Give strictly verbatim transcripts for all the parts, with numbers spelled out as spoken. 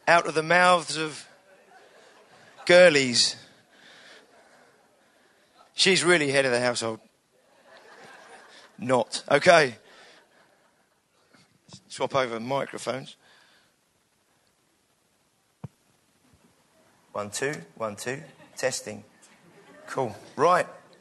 out of the mouths of girlies. She's really head of the household. Not. Okay. Swap over microphones. One, two, one, two. Testing. Cool. Right.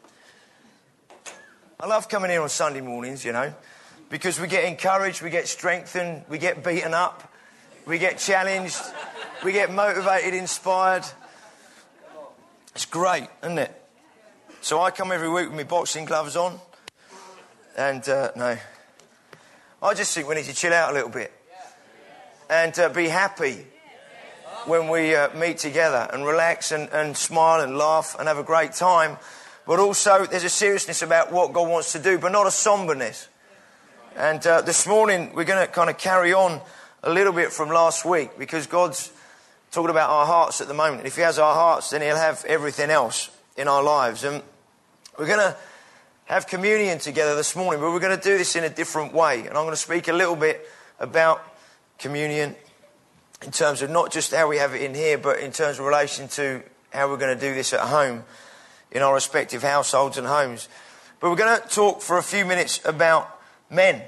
I love coming here on Sunday mornings, you know, because we get encouraged, we get strengthened, we get beaten up, we get challenged, we get motivated, inspired. It's great, isn't it? So I come every week with my boxing gloves on, and uh, no, I just think we need to chill out a little bit and uh, be happy when we uh, meet together and relax and, and smile and laugh and have a great time. But also there's a seriousness about what God wants to do, but not a somberness. And uh, this morning we're going to kind of carry on a little bit from last week, because God's talking about our hearts at the moment. If he has our hearts, then he'll have everything else in our lives. And we're going to have communion together this morning, but we're going to do this in a different way. And I'm going to speak a little bit about communion in terms of not just how we have it in here, but in terms of relation to how we're going to do this at home in our respective households and homes. But we're going to talk for a few minutes about men.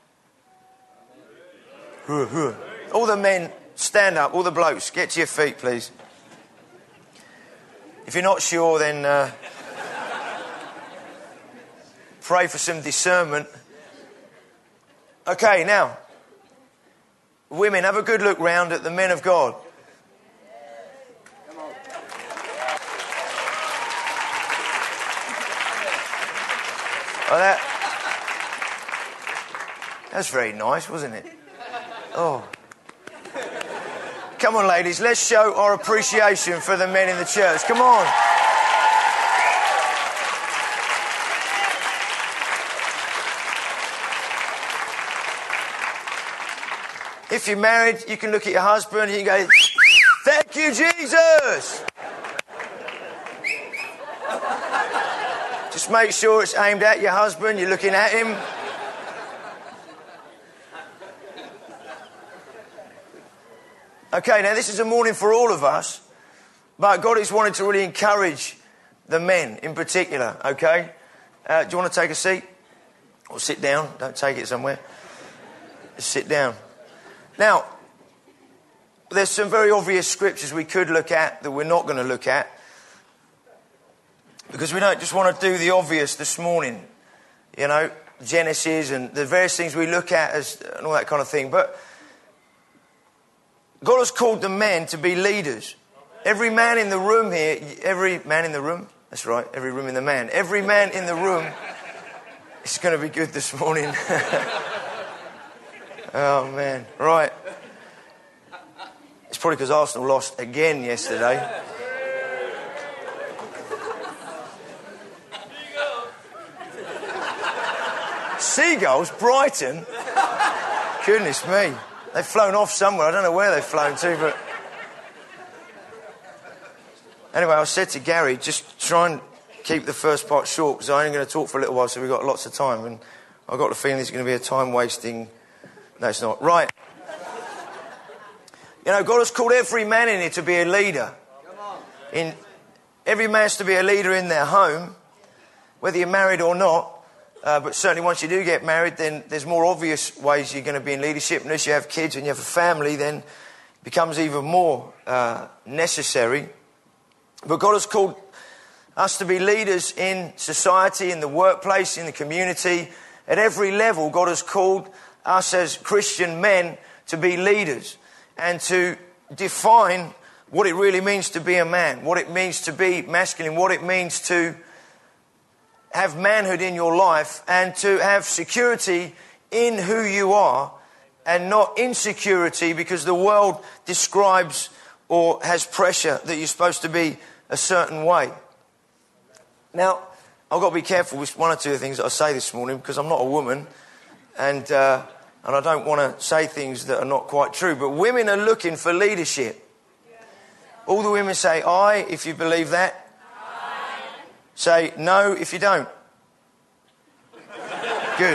All the men, stand up. All the blokes, get to your feet, please. If you're not sure, then uh, pray for some discernment. Okay, now, women, have a good look round at the men of God. Oh, that, that's very nice, wasn't it? Oh. Come on, ladies, let's show our appreciation for the men in the church. Come on. If you're married, you can look at your husband and you can go, thank you, Jesus. Just make sure it's aimed at your husband, you're looking at him. Okay, now this is a morning for all of us, but God is wanting to really encourage the men in particular, okay? Uh, do you want to take a seat? Or sit down, don't take it somewhere. Just sit down. Now, there's some very obvious scriptures we could look at that we're not going to look at, because we don't just want to do the obvious this morning, you know, Genesis and the various things we look at as and all that kind of thing. But God has called the men to be leaders. Every man in the room here, every man in the room, that's right, every room in the man, every man in the room, it's going to be good this morning. Oh, man. Right. It's probably because Arsenal lost again yesterday. Seagulls, Brighton? Goodness me. They've flown off somewhere. I don't know where they've flown to, but... Anyway, I said to Gary, just try and keep the first part short, because I'm only going to talk for a little while, so we've got lots of time. And I've got the feeling it's going to be a time-wasting... No, it's not. Right. You know, God has called every man in here to be a leader. In every man's to be a leader in their home, whether you're married or not. Uh, but certainly once you do get married, then there's more obvious ways you're going to be in leadership. And as you have kids and you have a family, then it becomes even more uh, necessary. But God has called us to be leaders in society, in the workplace, in the community. At every level, God has called us as Christian men to be leaders and to define what it really means to be a man, what it means to be masculine, what it means to have manhood in your life and to have security in who you are and not insecurity because the world describes or has pressure that you're supposed to be a certain way. Now, I've got to be careful with one or two of the things that I say this morning because I'm not a woman and uh, and I don't want to say things that are not quite true. But women are looking for leadership. All the women say aye if you believe that. Aye. Say no if you don't. Good.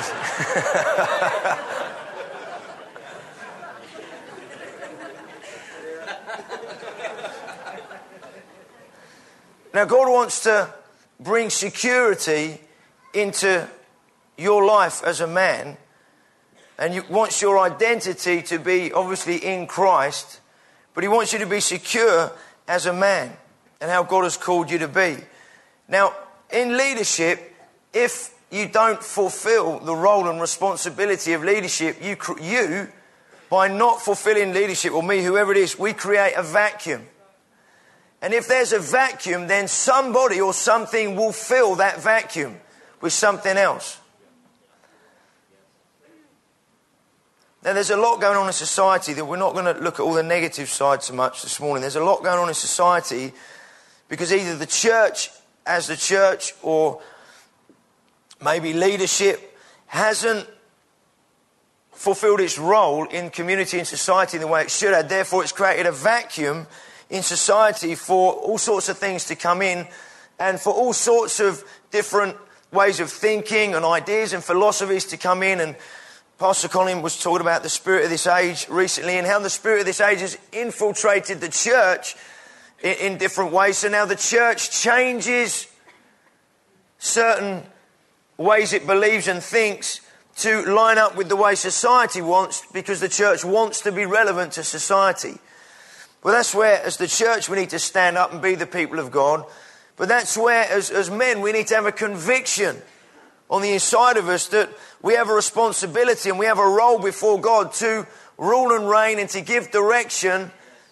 Now, God wants to bring security into your life as a man, and He wants your identity to be obviously in Christ, but He wants you to be secure as a man and how God has called you to be. Now, in leadership, if you don't fulfill the role and responsibility of leadership, you, you, by not fulfilling leadership, or me, whoever it is, we create a vacuum. And if there's a vacuum, then somebody or something will fill that vacuum with something else. Now, there's a lot going on in society that we're not going to look at all the negative sides so much this morning. There's a lot going on in society because either the church as the church or maybe leadership hasn't fulfilled its role in community and society in the way it should have. Therefore, it's created a vacuum in society for all sorts of things to come in and for all sorts of different ways of thinking and ideas and philosophies to come in. And Pastor Colin was talking about the spirit of this age recently and how the spirit of this age has infiltrated the church in, in different ways. So now the church changes certain ways it believes and thinks to line up with the way society wants, because the church wants to be relevant to society. Well, that's where, as the church, we need to stand up and be the people of God. But that's where, as, as men, we need to have a conviction on the inside of us that we have a responsibility and we have a role before God to rule and reign and to give direction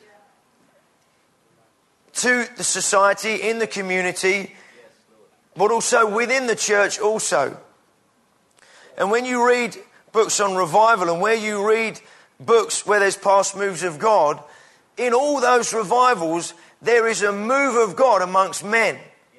to the society, in the community, but also within the church also. And when you read books on revival and where you read books where there's past moves of God, in all those revivals, there is a move of God amongst men.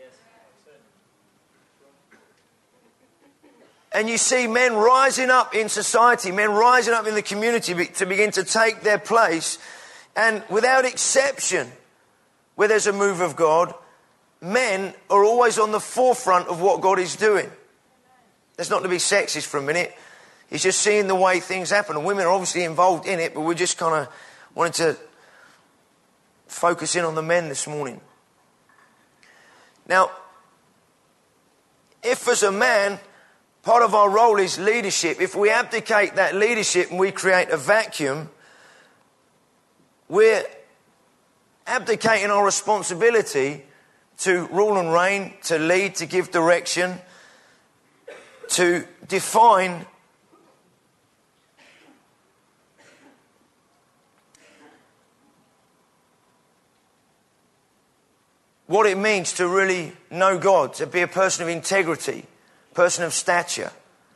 And you see men rising up in society, men rising up in the community to begin to take their place. And without exception, where there's a move of God, men are always on the forefront of what God is doing. That's not to be sexist for a minute. It's just seeing the way things happen. And women are obviously involved in it, but we're just kind of wanting to focus in on the men this morning. Now, if as a man, part of our role is leadership, if we abdicate that leadership and we create a vacuum, we're abdicating our responsibility to rule and reign, to lead, to give direction, to define what it means to really know God, to be a person of integrity, person of stature.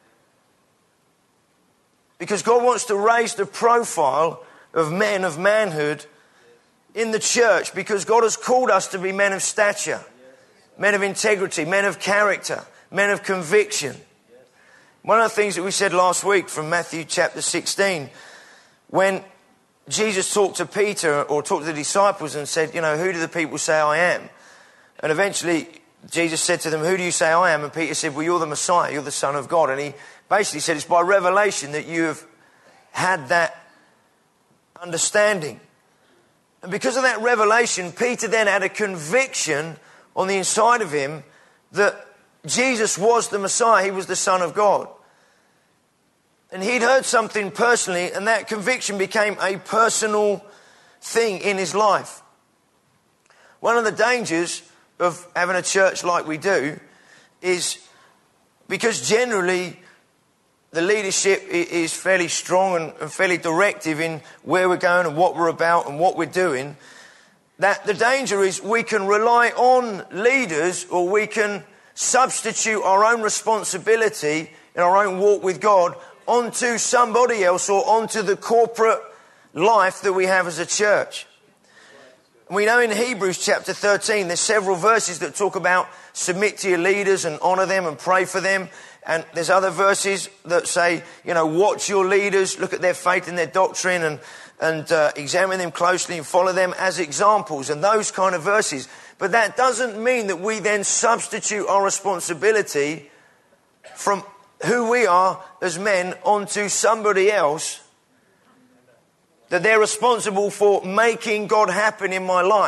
Because God wants to raise the profile of men, of manhood in the church, because God has called us to be men of stature, men of integrity, men of character, men of conviction. One of the things that we said last week from Matthew chapter sixteen, when Jesus talked to Peter or talked to the disciples and said, you know, who do the people say I am? And eventually Jesus said to them, who do you say I am? And Peter said, well, you're the Messiah, you're the Son of God. And he basically said, it's by revelation that you have had that understanding. And because of that revelation, Peter then had a conviction on the inside of him that Jesus was the Messiah, he was the Son of God. And he'd heard something personally, and that conviction became a personal thing in his life. One of the dangers of having a church like we do is because generally the leadership is fairly strong and fairly directive in where we're going and what we're about and what we're doing, that the danger is we can rely on leaders, or we can substitute our own responsibility in our own walk with God onto somebody else or onto the corporate life that we have as a church. We know in Hebrews chapter thirteen, there's several verses that talk about submit to your leaders and honour them and pray for them. And there's other verses that say, you know, watch your leaders, look at their faith and their doctrine and, and uh, examine them closely and follow them as examples, and those kind of verses. But that doesn't mean that we then substitute our responsibility from who we are as men onto somebody else, that they're responsible for making God happen in my life,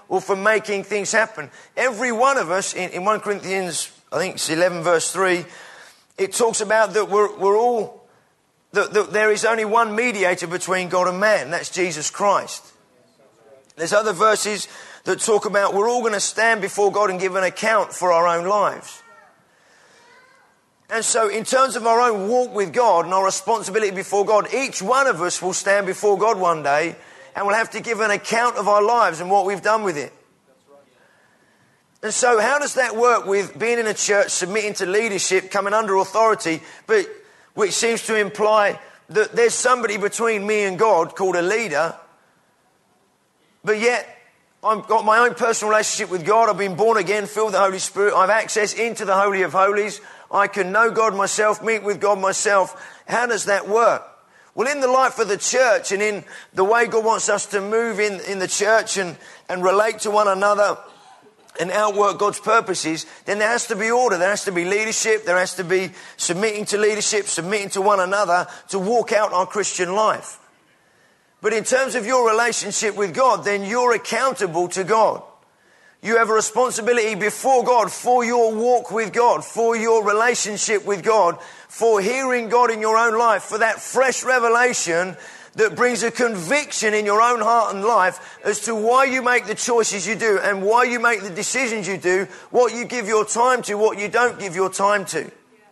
or for making things happen. Every one of us, in, in First Corinthians, I think it's eleven verse three, it talks about that we're, we're all, that, that there is only one mediator between God and man. That's Jesus Christ. There's other verses that talk about we're all going to stand before God and give an account for our own lives. And so in terms of our own walk with God and our responsibility before God, each one of us will stand before God one day and we'll have to give an account of our lives and what we've done with it. And so how does that work with being in a church, submitting to leadership, coming under authority, but which seems to imply that there's somebody between me and God called a leader, but yet I've got my own personal relationship with God. I've been born again, filled with the Holy Spirit. I've access into the Holy of Holies. I can know God myself, meet with God myself. How does that work? Well, in the life of the church and in the way God wants us to move in, in the church and, and relate to one another and outwork God's purposes, then there has to be order. There has to be leadership. There has to be submitting to leadership, submitting to one another to walk out our Christian life. But in terms of your relationship with God, then you're accountable to God. You have a responsibility before God for your walk with God, for your relationship with God, for hearing God in your own life, for that fresh revelation that brings a conviction in your own heart and life as to why you make the choices you do and why you make the decisions you do, what you give your time to, what you don't give your time to.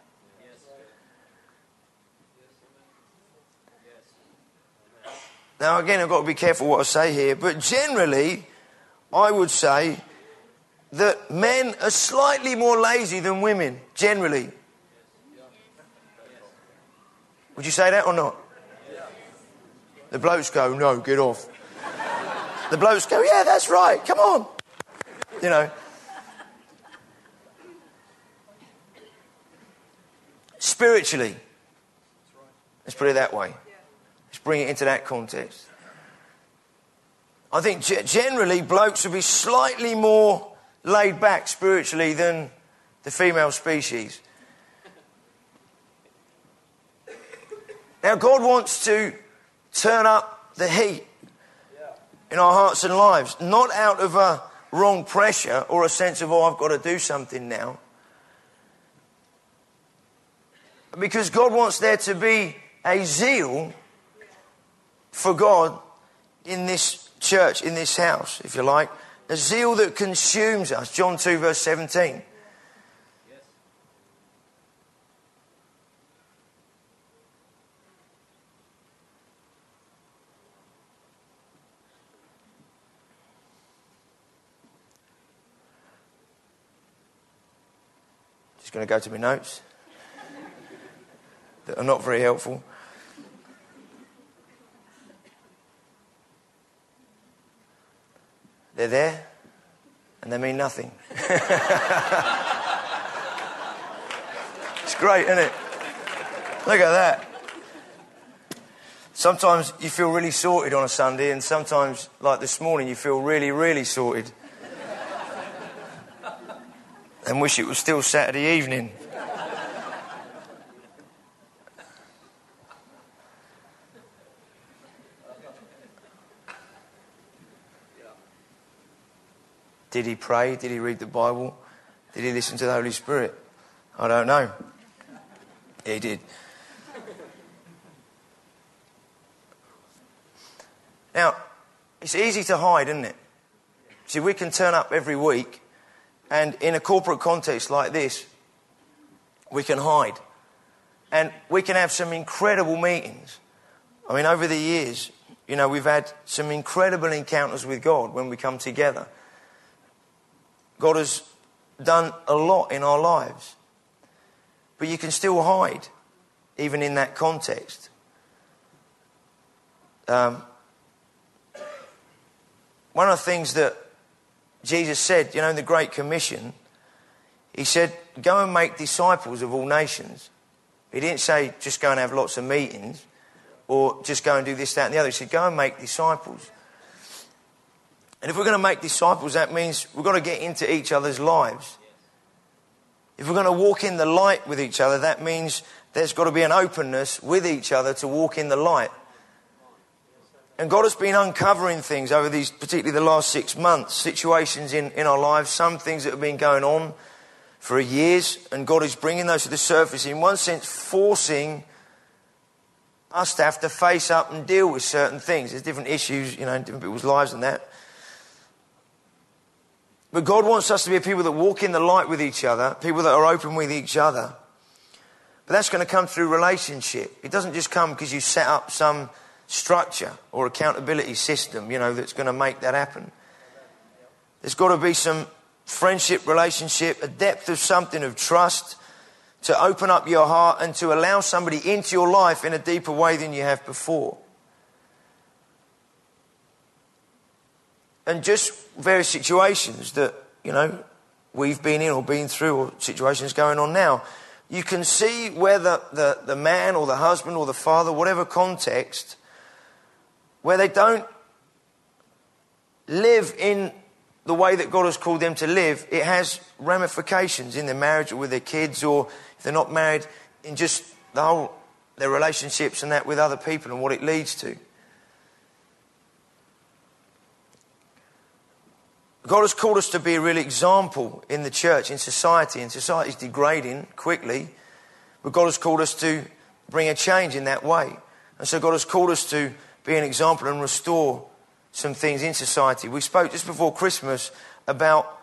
Now, again, I've got to be careful what I say here, but generally, I would say that men are slightly more lazy than women, generally. Would you say that or not? The blokes go, no, get off. The blokes go, yeah, that's right, come on. You know. Spiritually, let's put it that way. Bring it into that context. I think g- generally blokes would be slightly more laid back spiritually than the female species. Now God wants to turn up the heat in our hearts and lives, not out of a wrong pressure or a sense of, oh, I've got to do something now. Because God wants there to be a zeal for God in this church, in this house, if you like. A zeal that consumes us. John two verse seventeen. Yes. Just going to go to my notes that are not very helpful. They're there, and they mean nothing. It's great, isn't it? Look at that. Sometimes you feel really sorted on a Sunday, and sometimes, like this morning, you feel really, really sorted. And wish it was still Saturday evening. Did he pray? Did he read the Bible? Did he listen to the Holy Spirit? I don't know. He did. Now, it's easy to hide, isn't it? See, we can turn up every week, and in a corporate context like this, we can hide. And we can have some incredible meetings. I mean, over the years, you know, we've had some incredible encounters with God when we come together. God has done a lot in our lives. But you can still hide, even in that context. Um, one of the things that Jesus said, you know, in the Great Commission, he said, go and make disciples of all nations. He didn't say, just go and have lots of meetings, or just go and do this, that, and the other. He said, go and make disciples. And if we're going to make disciples, that means we've got to get into each other's lives. If we're going to walk in the light with each other, that means there's got to be an openness with each other to walk in the light. And God has been uncovering things over these, particularly the last six months, situations in, in our lives, some things that have been going on for years, and God is bringing those to the surface, in one sense forcing us to have to face up and deal with certain things. There's different issues, you know, in different people's lives and that. But God wants us to be people that walk in the light with each other, people that are open with each other. But that's going to come through relationship. It doesn't just come because you set up some structure or accountability system, you know, that's going to make that happen. There's got to be some friendship, relationship, a depth of something of trust to open up your heart and to allow somebody into your life in a deeper way than you have before. And just various situations that, you know, we've been in or been through, or situations going on now. You can see whether the, the man or the husband or the father, whatever context, where they don't live in the way that God has called them to live, it has ramifications in their marriage or with their kids, or if they're not married, in just the whole, their relationships and that with other people and what it leads to. God has called us to be a real example in the church, in society, and society is degrading quickly, but God has called us to bring a change in that way. And so God has called us to be an example and restore some things in society. We spoke just before Christmas about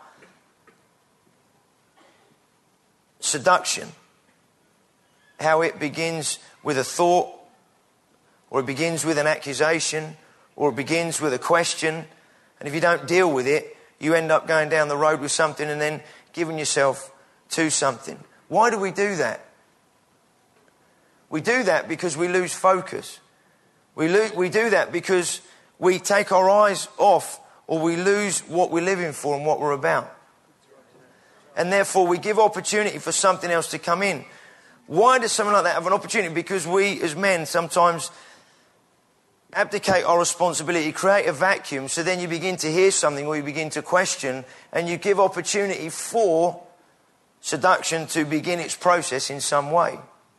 seduction, how it begins with a thought, or it begins with an accusation, or it begins with a question, and if you don't deal with it, you end up going down the road with something and then giving yourself to something. Why do we do that? We do that because we lose focus. We, lo- we do that because we take our eyes off, or we lose what we're living for and what we're about. And therefore we give opportunity for something else to come in. Why does something like that have an opportunity? Because we as men sometimes abdicate our responsibility, create a vacuum, so then you begin to hear something or you begin to question, and you give opportunity for seduction to begin its process in some way.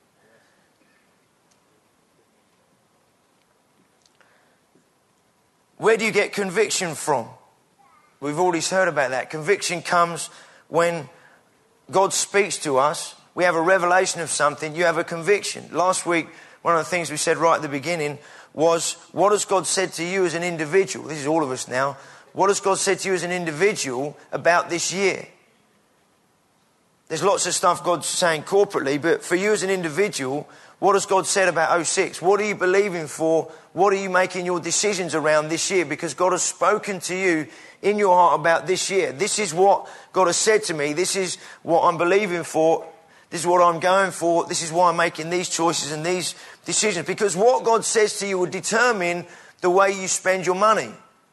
Where do you get conviction from? We've already heard about that. Conviction comes when God speaks to us. We have a revelation of something. You have a conviction. Last week, one of the things we said right at the beginning was, what has God said to you as an individual? This is all of us now. What has God said to you as an individual about this year? There's lots of stuff God's saying corporately, but for you as an individual, what has God said about oh six? What are you believing for? What are you making your decisions around this year? Because God has spoken to you in your heart about this year. This is what God has said to me. This is what I'm believing for. This is what I'm going for. This is why I'm making these choices and these decisions. Because what God says to you will determine the way you spend your money.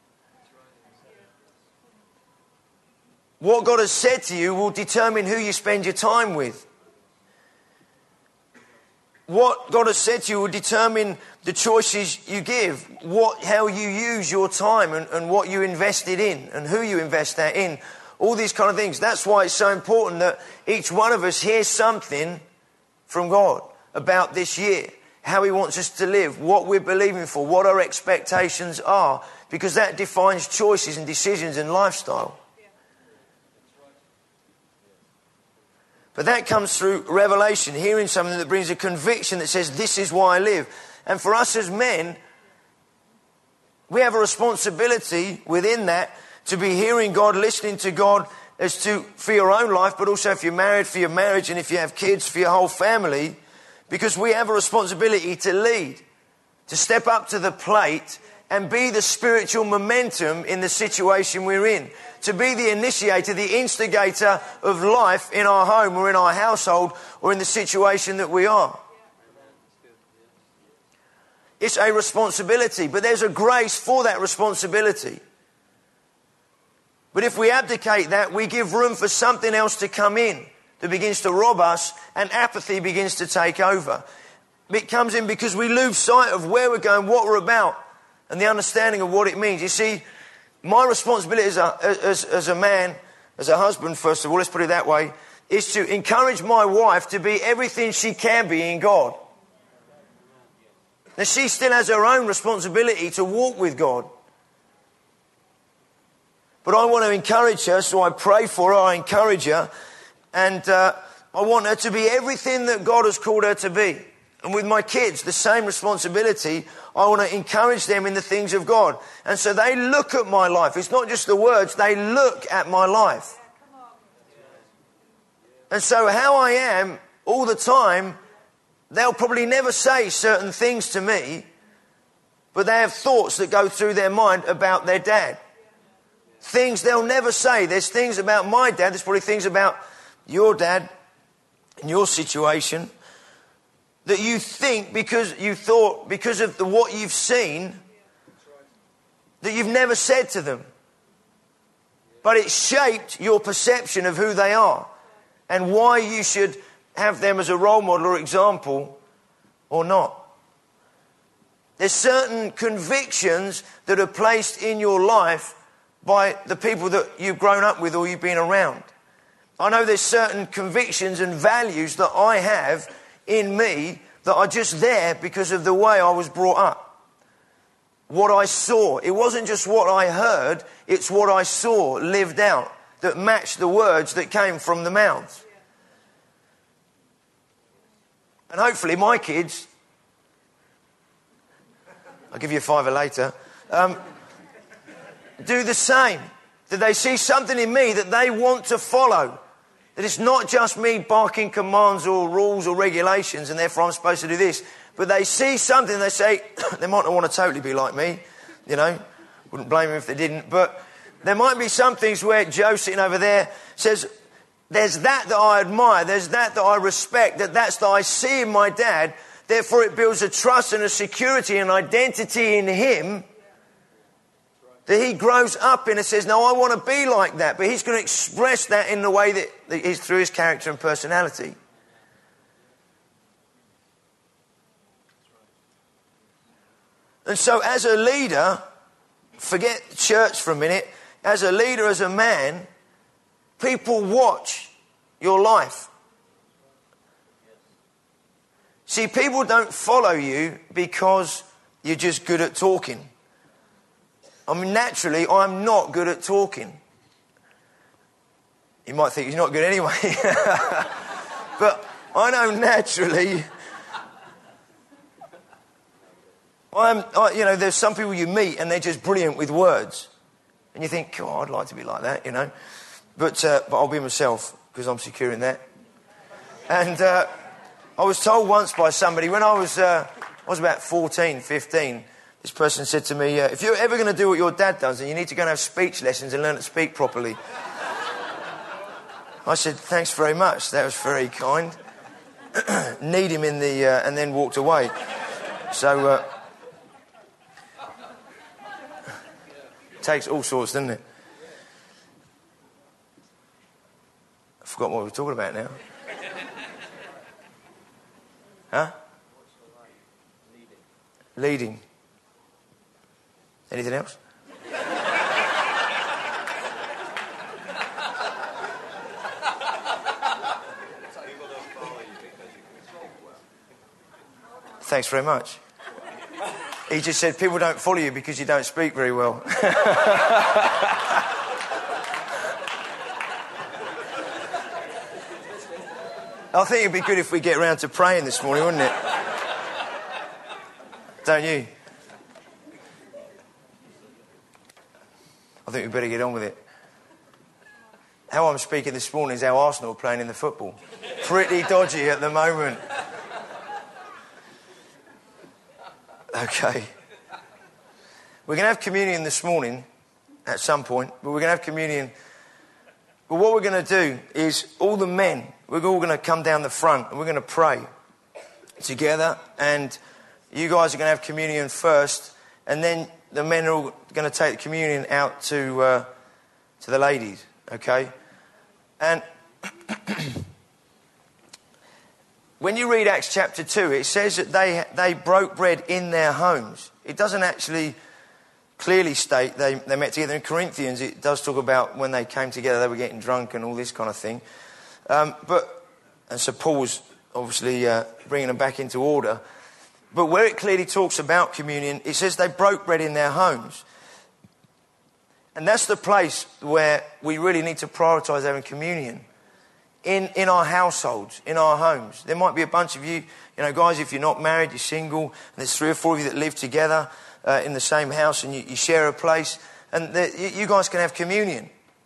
What God has said to you will determine who you spend your time with. What God has said to you will determine the choices you give, what, how you use your time, and, and what you invested in and who you invest that in. All these kind of things. That's why it's so important that each one of us hears something from God about this year, how He wants us to live, what we're believing for, what our expectations are, because that defines choices and decisions and lifestyle. But that comes through revelation, hearing something that brings a conviction that says, this is why I live. And for us as men, we have a responsibility within that to be hearing God, listening to God as to, for your own life, but also if you're married, for your marriage, and if you have kids, for your whole family, because we have a responsibility to lead, to step up to the plate and be the spiritual momentum in the situation we're in, to be the initiator, the instigator of life in our home or in our household or in the situation that we are. It's a responsibility, but there's a grace for that responsibility. But if we abdicate that, we give room for something else to come in that begins to rob us, and apathy begins to take over. It comes in because we lose sight of where we're going, what we're about, and the understanding of what it means. You see, my responsibility as a, as, as a man, as a husband, first of all, let's put it that way, is to encourage my wife to be everything she can be in God. Now, she still has her own responsibility to walk with God. But I want to encourage her, so I pray for her, I encourage her, and uh, I want her to be everything that God has called her to be. And with my kids, the same responsibility. I want to encourage them in the things of God. And so they look at my life. It's not just the words, they look at my life. And so how I am all the time, they'll probably never say certain things to me, but they have thoughts that go through their mind about their dad. Things they'll never say. There's things about my dad, there's probably things about your dad and your situation that you think because you thought, because of the, what you've seen, that you've never said to them. But it shaped your perception of who they are and why you should have them as a role model or example or not. There's certain convictions that are placed in your life by the people that you've grown up with or you've been around. I know there's certain convictions and values that I have in me that are just there because of the way I was brought up. What I saw. It wasn't just what I heard, it's what I saw lived out that matched the words that came from the mouths. And hopefully my kids, I'll give you a fiver later, um, do the same. That they see something in me that they want to follow. That it's not just me barking commands or rules or regulations and therefore I'm supposed to do this. But they see something and they say, they might not want to totally be like me, you know. Wouldn't blame them if they didn't. But there might be some things where Joe sitting over there says, there's that that I admire, there's that that I respect, that that's that I see in my dad. Therefore it builds a trust and a security and identity in him that he grows up in and says, no, I want to be like that. But he's going to express that in the way that, that is through his character and personality. And so as a leader, forget church for a minute, as a leader, as a man, people watch your life. See, people don't follow you because you're just good at talking. I mean, naturally, I'm not good at talking. You might think he's not good anyway. But I know naturally, I'm, I, you know, there's some people you meet and they're just brilliant with words. And you think, oh, I'd like to be like that, you know. But, uh, but I'll be myself because I'm secure in that. And uh, I was told once by somebody, when I was, uh, I was about fourteen, fifteen, this person said to me, uh, if you're ever going to do what your dad does, then you need to go and have speech lessons and learn to speak properly. I said, thanks very much. That was very kind. Need him in the... Uh, and then walked away. So... Uh, takes all sorts, doesn't it? I forgot what we were talking about now. Huh? Leading. Anything else? Thanks very much. He just said people don't follow you because you don't speak very well. I think it'd be good if we get around to praying this morning, wouldn't it? Don't you? I think we better get on with it. How I'm speaking this morning is how Arsenal are playing in the football. Pretty dodgy at the moment. Okay. We're going to have communion this morning at some point, but we're going to have communion. But what we're going to do is all the men, we're all going to come down the front and we're going to pray together. And you guys are going to have communion first, and then the men are all going to take the communion out to uh, to the ladies, okay? And when you read Acts chapter two, it says that they they broke bread in their homes. It doesn't actually clearly state they, they met together. In Corinthians, it does talk about when they came together, they were getting drunk and all this kind of thing. Um, but and so Paul's obviously uh, bringing them back into order. But where it clearly talks about communion, it says they broke bread in their homes. And that's the place where we really need to prioritize having communion. In, in our households, in our homes. There might be a bunch of you, you know, guys, if you're not married, you're single, and there's three or four of you that live together uh, in the same house, and you, you share a place, and the, you, you guys can have communion.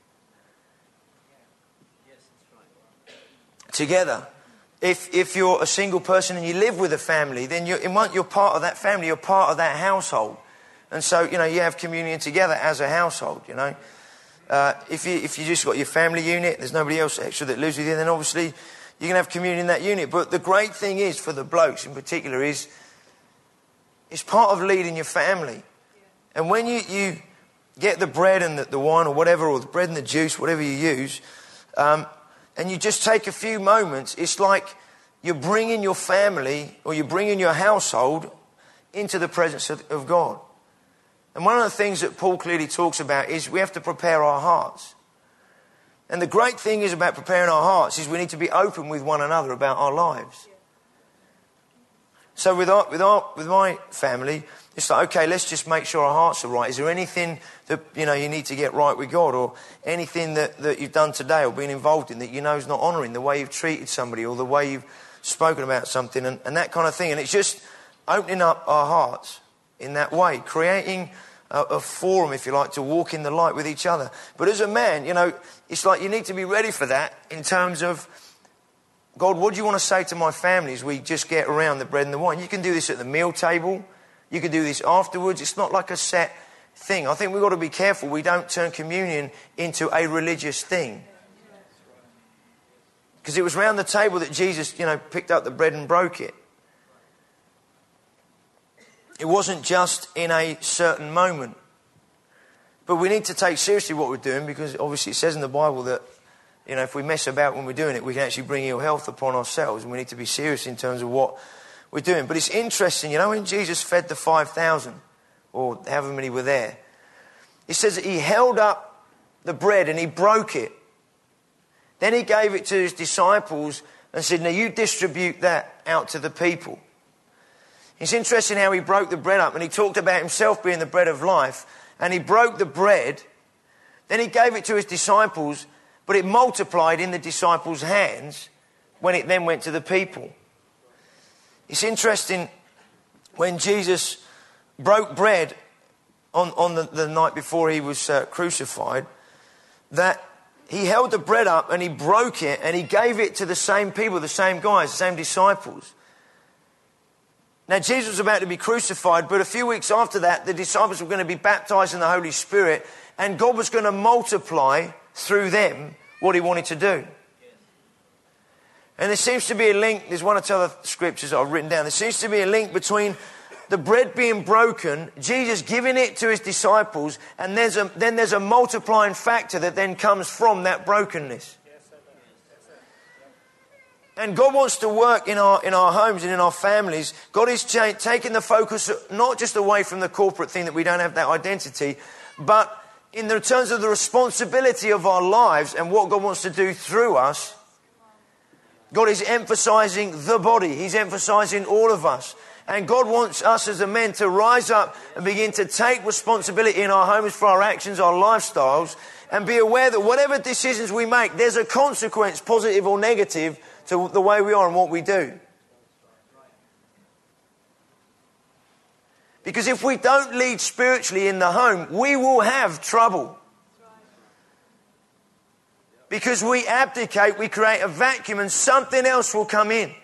Together. If if you're a single person and you live with a family, then you're, you're part of that family, you're part of that household. And so, you know, you have communion together as a household, you know. Uh, if you if you just got your family unit, there's nobody else extra that lives with you, then obviously you can have communion in that unit. But the great thing is, for the blokes in particular, is it's part of leading your family. And when you, you get the bread and the, the wine or whatever, or the bread and the juice, whatever you use, um, and you just take a few moments, it's like you're bringing your family or you're bringing your household into the presence of, of God. And one of the things that Paul clearly talks about is we have to prepare our hearts. And the great thing is about preparing our hearts is we need to be open with one another about our lives. So with our, with our, with my family, it's like, okay, let's just make sure our hearts are right. Is there anything that, you know, you need to get right with God, or anything that, that you've done today or been involved in that you know is not honouring, the way you've treated somebody or the way you've spoken about something, and, and that kind of thing. And it's just opening up our hearts in that way, creating a, a forum, if you like, to walk in the light with each other. But as a man, you know, it's like you need to be ready for that in terms of, God, what do you want to say to my family as we just get around the bread and the wine? You can do this at the meal table. You can do this afterwards. It's not like a set thing. I think we've got to be careful we don't turn communion into a religious thing. Because it was around the table that Jesus, you know, picked up the bread and broke it. It wasn't just in a certain moment. But we need to take seriously what we're doing, because obviously it says in the Bible that, you know, if we mess about when we're doing it, we can actually bring ill health upon ourselves, and we need to be serious in terms of what we're doing. But it's interesting, you know, when Jesus fed the five thousand, or however many were there, it says that he held up the bread and he broke it. Then he gave it to his disciples and said, now you distribute that out to the people. It's interesting how he broke the bread up, and he talked about himself being the bread of life, and he broke the bread, then he gave it to his disciples, but it multiplied in the disciples' hands when it then went to the people. It's interesting, when Jesus broke bread on, on the, the night before he was uh, crucified, that he held the bread up and he broke it and he gave it to the same people, the same guys, the same disciples. Now, Jesus was about to be crucified, but a few weeks after that, the disciples were going to be baptized in the Holy Spirit, and God was going to multiply through them what he wanted to do. And there seems to be a link, there's one or two other scriptures that I've written down, there seems to be a link between the bread being broken, Jesus giving it to his disciples, and there's a, then there's a multiplying factor that then comes from that brokenness. And God wants to work in our in our homes and in our families. God is cha- taking the focus not just away from the corporate thing that we don't have that identity, but in the terms of the responsibility of our lives and what God wants to do through us. God is emphasizing the body. He's emphasizing all of us. And God wants us as a men to rise up and begin to take responsibility in our homes for our actions, our lifestyles, and be aware that whatever decisions we make, there's a consequence, positive or negative, to the way we are and what we do. Because if we don't lead spiritually in the home, we will have trouble. Because we abdicate, we create a vacuum, and something else will come in.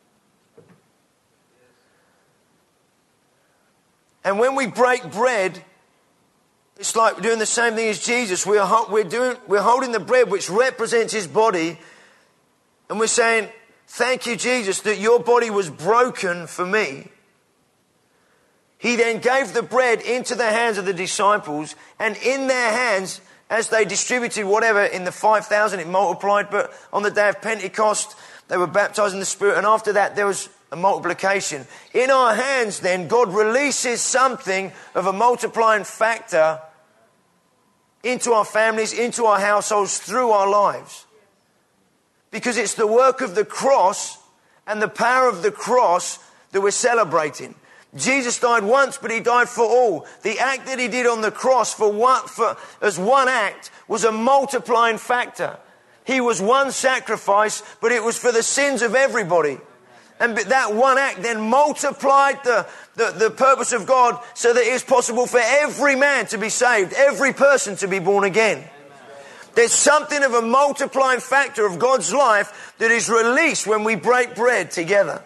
And when we break bread, it's like we're doing the same thing as Jesus. We're, we're, doing, we're holding the bread which represents his body, and we're saying, thank you, Jesus, that your body was broken for me. He then gave the bread into the hands of the disciples, and in their hands, as they distributed whatever in the five thousand, it multiplied. But on the day of Pentecost, they were baptized in the Spirit, and after that, there was a multiplication. In our hands, then, God releases something of a multiplying factor into our families, into our households, through our lives. Because it's the work of the cross and the power of the cross that we're celebrating. Jesus died once, but he died for all. The act that he did on the cross for one, for, as one act was a multiplying factor. He was one sacrifice, but it was for the sins of everybody. And that one act then multiplied the, the, the purpose of God so that it is possible for every man to be saved, every person to be born again. There's something of a multiplying factor of God's life that is released when we break bread together.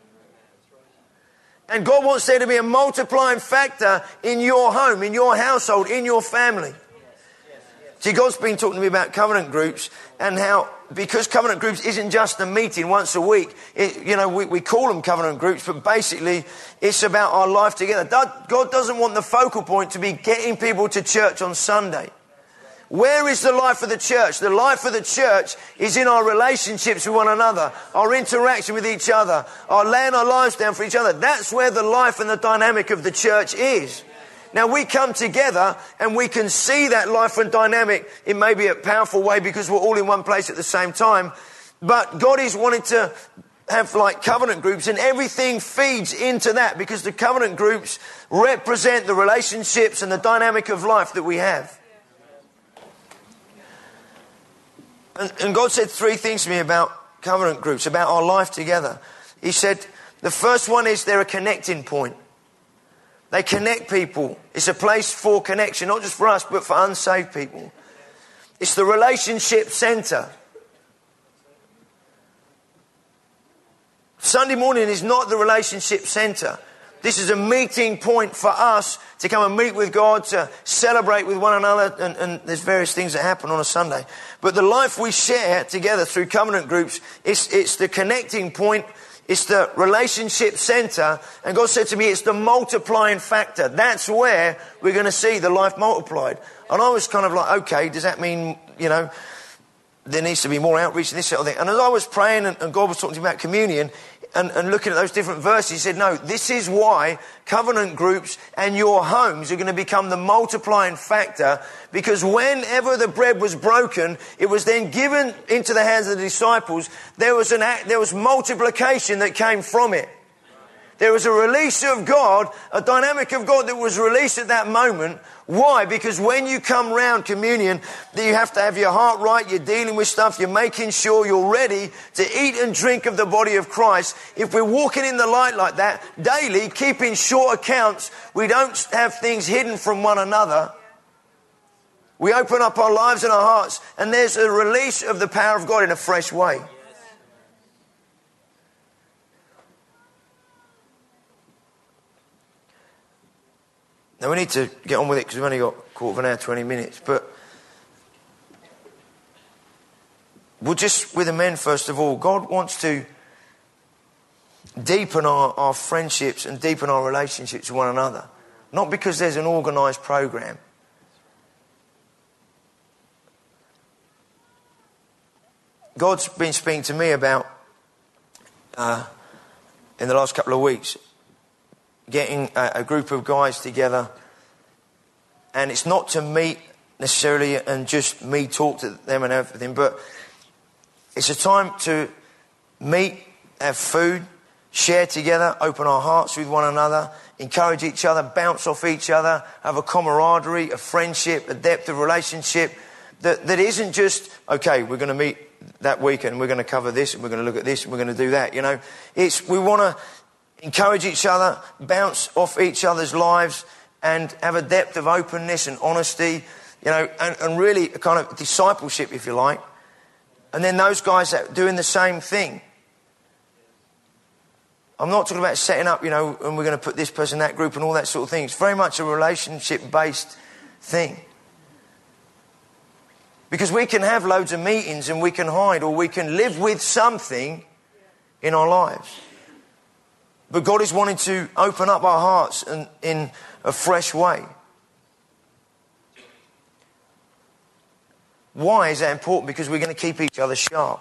And God wants there to be a multiplying factor in your home, in your household, in your family. See, God's been talking to me about covenant groups and how, because covenant groups isn't just a meeting once a week, it, you know, we, we call them covenant groups, but basically it's about our life together. God doesn't want the focal point to be getting people to church on Sunday. Where is the life of the church? The life of the church is in our relationships with one another, our interaction with each other, our laying our lives down for each other. That's where the life and the dynamic of the church is. Now we come together and we can see that life and dynamic in maybe a powerful way because we're all in one place at the same time. But God is wanting to have like covenant groups, and everything feeds into that because the covenant groups represent the relationships and the dynamic of life that we have. And, and God said three things to me about covenant groups, about our life together. He said, the first one is they're a connecting point. They connect people. It's a place for connection, not just for us, but for unsaved people. It's the relationship center. Sunday morning is not the relationship center. This is a meeting point for us to come and meet with God, to celebrate with one another, and, and there's various things that happen on a Sunday. But the life we share together through covenant groups, it's, it's the connecting point, it's the relationship center, and God said to me, it's the multiplying factor. That's where we're going to see the life multiplied. And I was kind of like, okay, does that mean, you know, there needs to be more outreach and this sort of thing? And as I was praying and, and God was talking to me about communion, And, and looking at those different verses, he said, no, this is why covenant groups and your homes are going to become the multiplying factor, because whenever the bread was broken, it was then given into the hands of the disciples. There was an act, there was multiplication that came from it. There was a release of God, a dynamic of God that was released at that moment. Why? Because when you come round communion, you have to have your heart right, you're dealing with stuff, you're making sure you're ready to eat and drink of the body of Christ. If we're walking in the light like that, daily, keeping short accounts, we don't have things hidden from one another. We open up our lives and our hearts, and there's a release of the power of God in a fresh way. Now we need to get on with it because we've only got a quarter of an hour, twenty minutes. But we'll just, with the men first of all, God wants to deepen our, our friendships and deepen our relationships with one another. Not because there's an organised program. God's been speaking to me about, uh, in the last couple of weeks, getting a, a group of guys together, and it's not to meet necessarily and just me talk to them and everything, but it's a time to meet, have food, share together, open our hearts with one another, encourage each other, bounce off each other, have a camaraderie, a friendship, a depth of relationship that, that isn't just, okay, we're going to meet that week and we're going to cover this and we're going to look at this and we're going to do that, you know. It's, we want to encourage each other, bounce off each other's lives, and have a depth of openness and honesty, you know, and, and really a kind of discipleship, if you like. And then those guys that are doing the same thing. I'm not talking about setting up, you know, and we're going to put this person in that group and all that sort of thing. It's very much a relationship-based thing. Because we can have loads of meetings and we can hide, or we can live with something in our lives. But God is wanting to open up our hearts in, in a fresh way. Why is that important? Because we're going to keep each other sharp.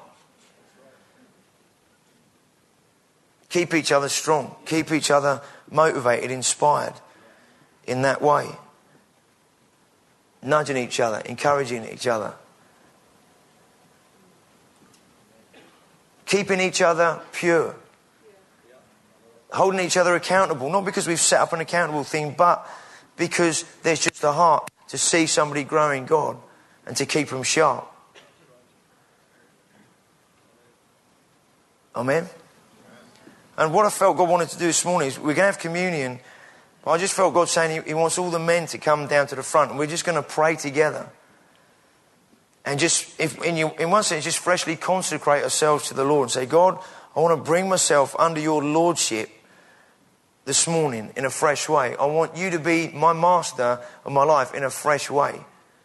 Keep each other strong. Keep each other motivated, inspired in that way. Nudging each other, encouraging each other. Keeping each other pure. holding each other accountable, not because we've set up an accountable thing, but because there's just a heart to see somebody grow in God and to keep them sharp. Amen? And what I felt God wanted to do this morning is we're going to have communion, but I just felt God saying he, he wants all the men to come down to the front and we're just going to pray together. And just, if in, you, in one sense, just freshly consecrate ourselves to the Lord and say, God, I want to bring myself under your lordship this morning in a fresh way. I want you to be my master of my life in a fresh way.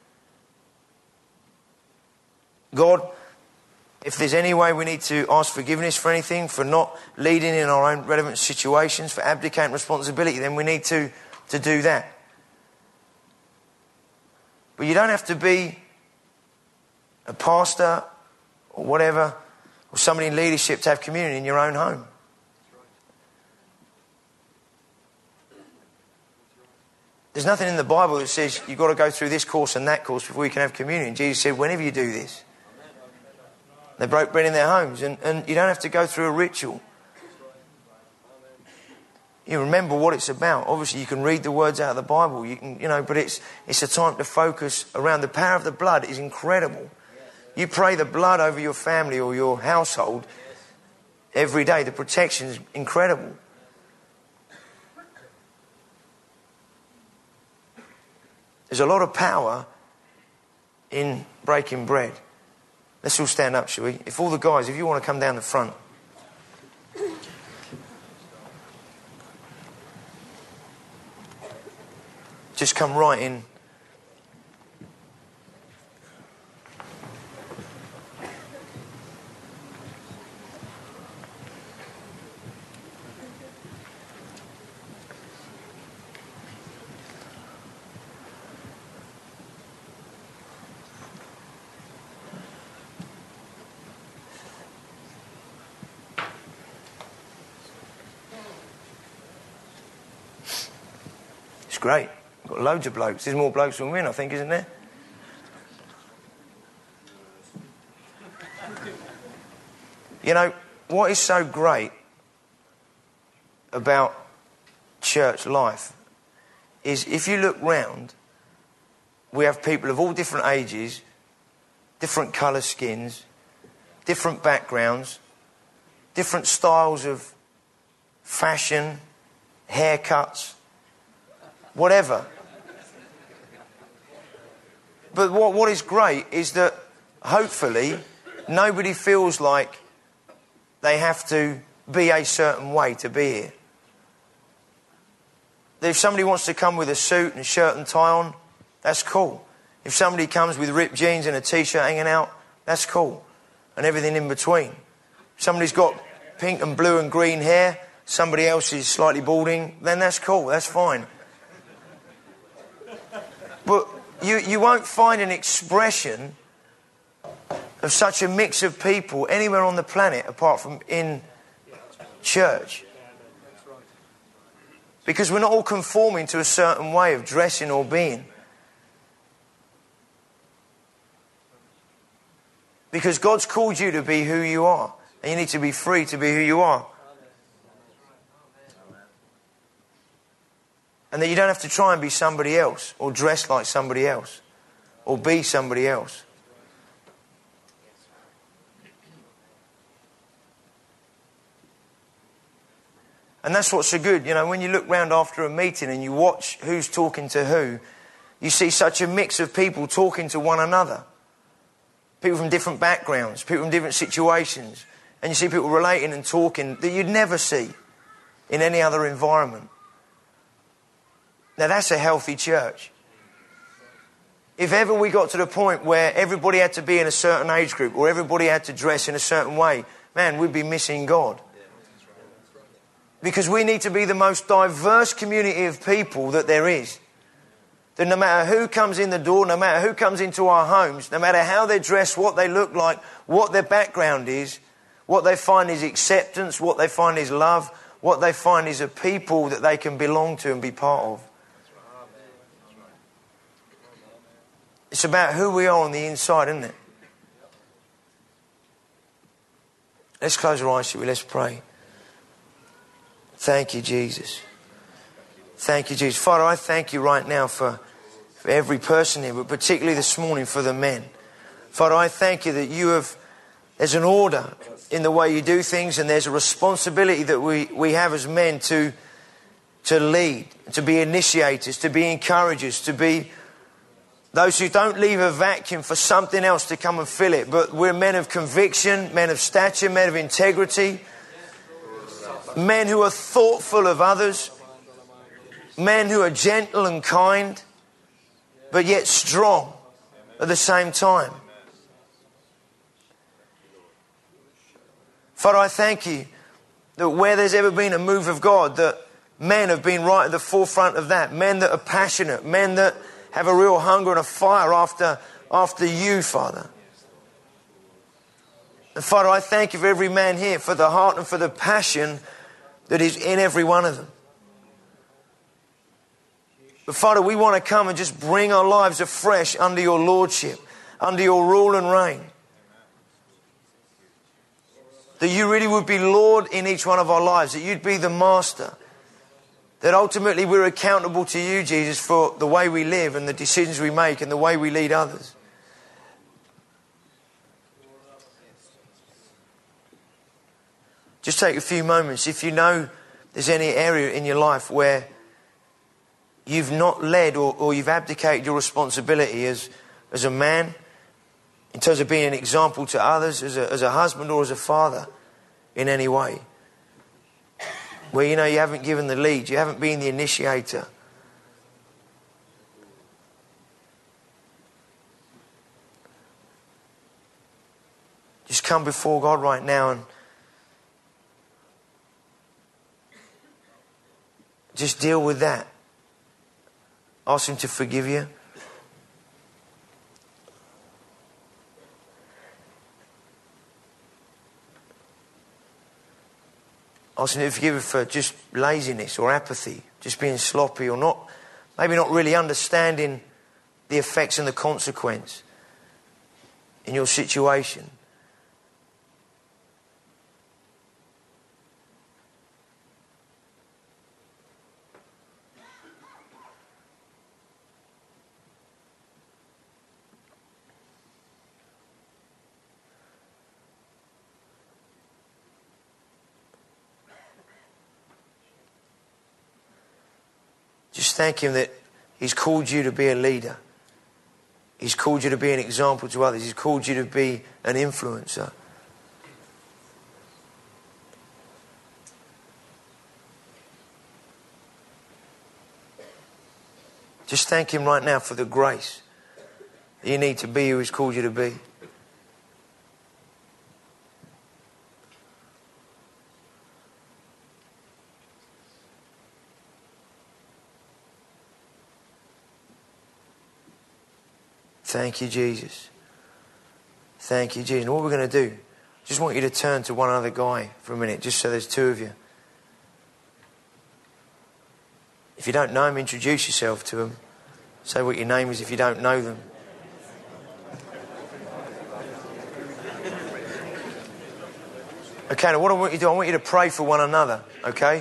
God, if there's any way we need to ask forgiveness for anything, for not leading in our own relevant situations, for abdicating responsibility, then we need to, to do that. But you don't have to be a pastor or whatever, or somebody in leadership to have communion in your own home. There's nothing in the Bible that says you've got to go through this course and that course before you can have communion. Jesus said, whenever you do this. They broke bread in their homes, and, and you don't have to go through a ritual. You remember what it's about. Obviously, you can read the words out of the Bible, you can, you know, but it's it's a time to focus around. The power of the blood is incredible. You pray the blood over your family or your household every day. The protection is incredible. There's a lot of power in breaking bread. Let's all stand up, shall we? If all the guys, if you want to come down the front. Just come right in. It's great. Got loads of blokes. There's more blokes than women, I think, isn't there? You know, what is so great about church life is if you look round, we have people of all different ages, different colour skins, different backgrounds, different styles of fashion, haircuts, whatever. But what, what is great is that hopefully nobody feels like they have to be a certain way to be here. If somebody wants to come with a suit and shirt and tie on, that's cool. If somebody comes with ripped jeans and a t-shirt hanging out, that's cool. And everything in between. If somebody's got pink and blue and green hair, somebody else is slightly balding, then that's cool, that's fine. But you, you won't find an expression of such a mix of people anywhere on the planet apart from in church. Because we're not all conforming to a certain way of dressing or being. Because God's called you to be who you are. And you need to be free to be who you are. And that you don't have to try and be somebody else, or dress like somebody else, or be somebody else. And that's what's so good. You know, when you look round after a meeting and you watch who's talking to who, you see such a mix of people talking to one another. People from different backgrounds, people from different situations. And you see people relating and talking that you'd never see in any other environment. Now that's a healthy church. If ever we got to the point where everybody had to be in a certain age group or everybody had to dress in a certain way, man, we'd be missing God. Because we need to be the most diverse community of people that there is. That no matter who comes in the door, no matter who comes into our homes, no matter how they're dressed, what they look like, what their background is, what they find is acceptance, what they find is love, what they find is a people that they can belong to and be part of. It's about who we are on the inside, isn't it? Let's close our eyes, shall we? Let's pray. Thank you, Jesus. Thank you, Jesus. Father, I thank you right now for, for every person here, but particularly this morning for the men. Father, I thank you that you have, there's an order in the way you do things, and there's a responsibility that we, we have as men to, to lead, to be initiators, to be encouragers, to be those who don't leave a vacuum for something else to come and fill it. But we're men of conviction, men of stature, men of integrity, men who are thoughtful of others, men who are gentle and kind, but yet strong at the same time. Father, I thank you that where there's ever been a move of God, that men have been right at the forefront of that. Men that are passionate, men that have a real hunger and a fire after, after you, Father. And Father, I thank you for every man here, for the heart and for the passion that is in every one of them. But Father, we want to come and just bring our lives afresh under your lordship, under your rule and reign. That you really would be Lord in each one of our lives, that you'd be the master. That ultimately we're accountable to you, Jesus, for the way we live and the decisions we make and the way we lead others. Just take a few moments. If you know there's any area in your life where you've not led or, or you've abdicated your responsibility as, as a man, in terms of being an example to others, as a, as a husband or as a father in any way, where you know you haven't given the lead, you haven't been the initiator. Just come before God right now and just deal with that. Ask Him to forgive you. Ask Him to forgive you for just laziness or apathy, just being sloppy or not, maybe not really understanding the effects and the consequence in your situation. Just thank Him that He's called you to be a leader. He's called you to be an example to others. He's called you to be an influencer. Just thank Him right now for the grace that you need to be who He's called you to be. Thank you, Jesus. Thank you, Jesus. And what we're going to do, just want you to turn to one other guy for a minute, just so there's two of you. If you don't know him, introduce yourself to him. Say what your name is if you don't know them. Okay, now what I want you to do, I want you to pray for one another, okay?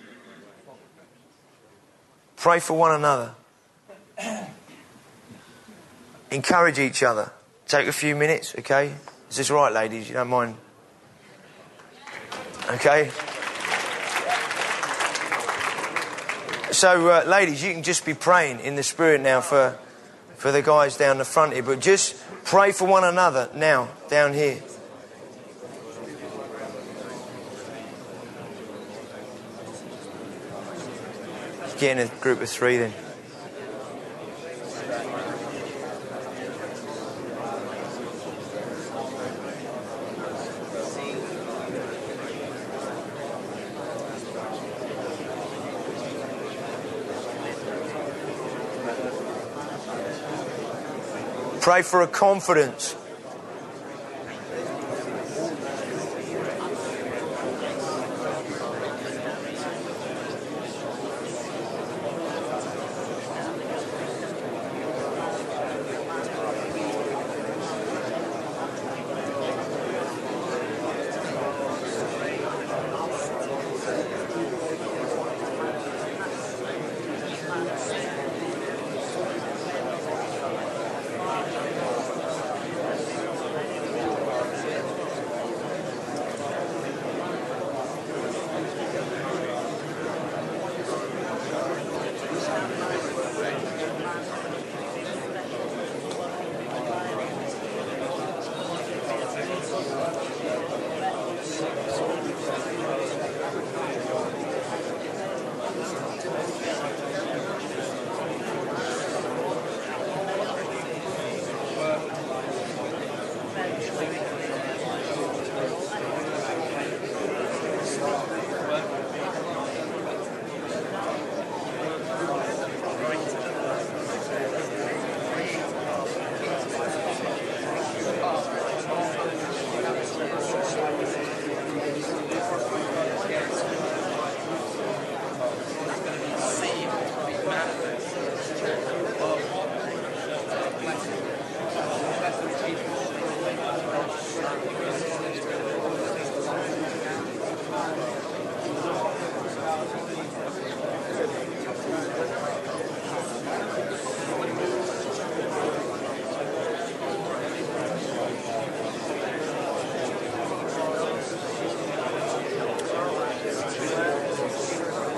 Pray for one another. Encourage each other. Take a few minutes, okay? Is this right, ladies? You don't mind? Okay? So, uh, ladies, you can just be praying in the Spirit now for, for the guys down the front here. But just pray for one another now, down here. Get in a group of three then. Pray for a confidence.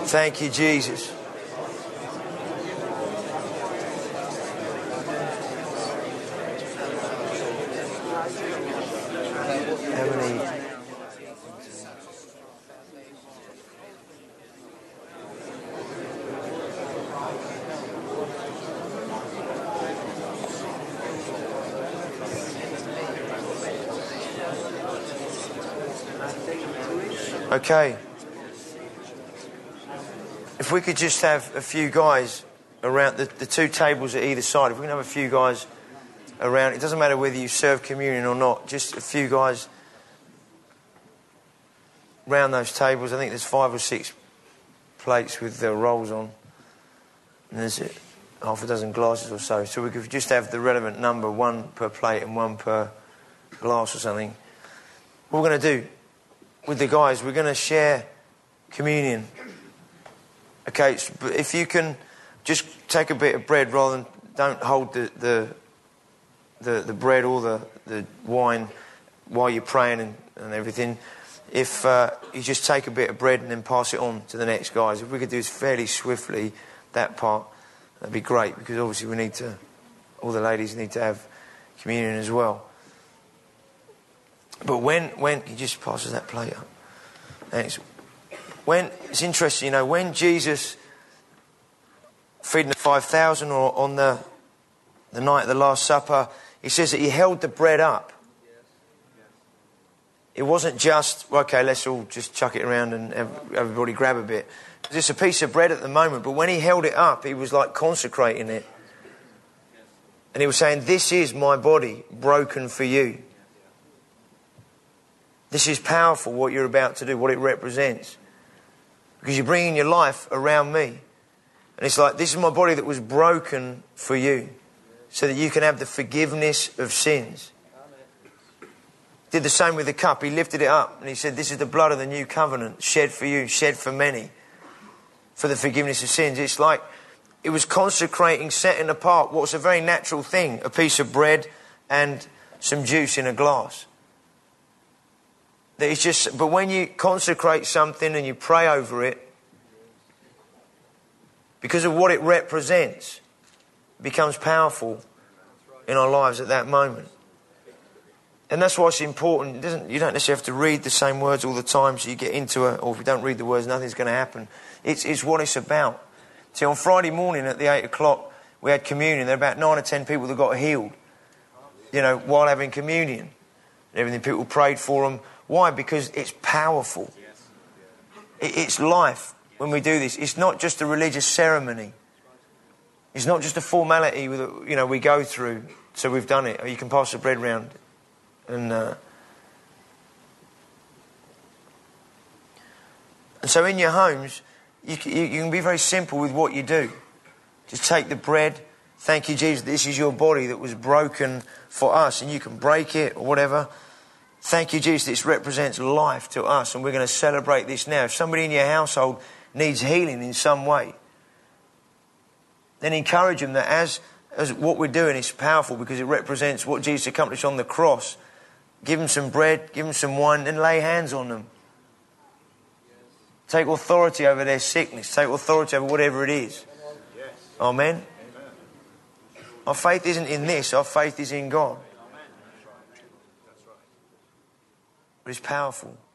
Thank you, Jesus. How many? Okay. If we could just have a few guys around the, the two tables at either side, if we can have a few guys around, it doesn't matter whether you serve communion or not, just a few guys around those tables. I think there's five or six plates with their rolls on, and there's half a dozen glasses or so. So we could just have the relevant number, one per plate and one per glass or something. What we're going to do with the guys, we're going to share communion. Okay, so if you can just take a bit of bread rather than, don't hold the the, the, the bread or the, the wine while you're praying and, and everything. If uh, you just take a bit of bread and then pass it on to the next guys. If we could do this fairly swiftly, that part, that'd be great, because obviously we need to, all the ladies need to have communion as well. But when, when he just passes that plate up. And it's, when, it's interesting, you know, when Jesus feeding the five thousand, or on the, the night of the Last Supper, he says that he held the bread up. It wasn't just, okay, let's all just chuck it around and everybody grab a bit. It's just a piece of bread at the moment, but when he held it up, he was like consecrating it. And he was saying, this is my body broken for you. This is powerful, what you're about to do, what it represents. Because you're bringing your life around me. And it's like, this is my body that was broken for you, so that you can have the forgiveness of sins. Did the same with the cup. He lifted it up and he said, this is the blood of the new covenant, shed for you, shed for many, for the forgiveness of sins. It's like it was consecrating, setting apart what was a very natural thing, a piece of bread and some juice in a glass. That it's just, but when you consecrate something and you pray over it, because of what it represents, it becomes powerful in our lives at that moment. And that's why it's important. It doesn't, you don't necessarily have to read the same words all the time, so you get into it, or if you don't read the words, nothing's going to happen. It's, it's what it's about. See, on Friday morning at the eight o'clock, we had communion. There were about nine or ten people that got healed, you know, while having communion. And everything, people prayed for them. Why? Because it's powerful. It, it's life when we do this. It's not just a religious ceremony. It's not just a formality with, you know, we go through, so we've done it. Or you can pass the bread round. And, uh, and so in your homes, you can, you, you can be very simple with what you do. Just take the bread. Thank you, Jesus. This is your body that was broken for us. And you can break it or whatever. Thank you, Jesus. This represents life to us. And we're going to celebrate this now. If somebody in your household needs healing in some way, then encourage them that as, as what we're doing is powerful, because it represents what Jesus accomplished on the cross. Give them some bread, give them some wine, and lay hands on them. Take authority over their sickness. Take authority over whatever it is. Amen. Our faith isn't in this. Our faith is in God. But it's powerful.